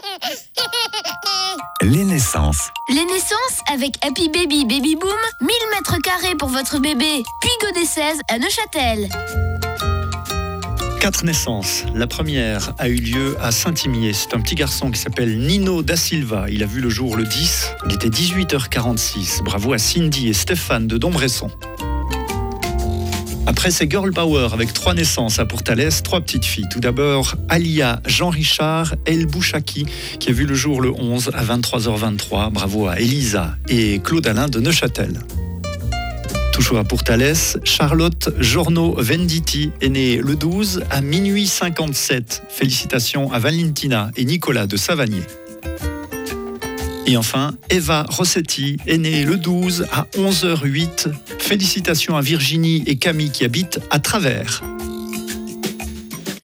Les naissances. Les naissances avec Happy Baby Baby Boom, 1000 mètres carrés pour votre bébé. Puy Godet 16 à Neuchâtel. 4 naissances. La première a eu lieu à Saint-Imier. C'est un petit garçon qui s'appelle Nino da Silva. Il a vu le jour le 10. Il était 18h46. Bravo à Cindy et Stéphane de Dombresson. Après, c'est Girl Power avec 3 naissances à Pourtalès, 3 petites filles. Tout d'abord, Alia Jean-Richard El Bouchaki, qui a vu le jour le 11 à 23h23. Bravo à Elisa et Claude Alain de Neuchâtel. Toujours à Pourtalès, Charlotte Jorno Venditti est née le 12 à minuit 57. Félicitations à Valentina et Nicolas de Savagnier. Et enfin, Eva Rossetti est née le 12 à 11h08. Félicitations à Virginie et Camille qui habitent à Travers.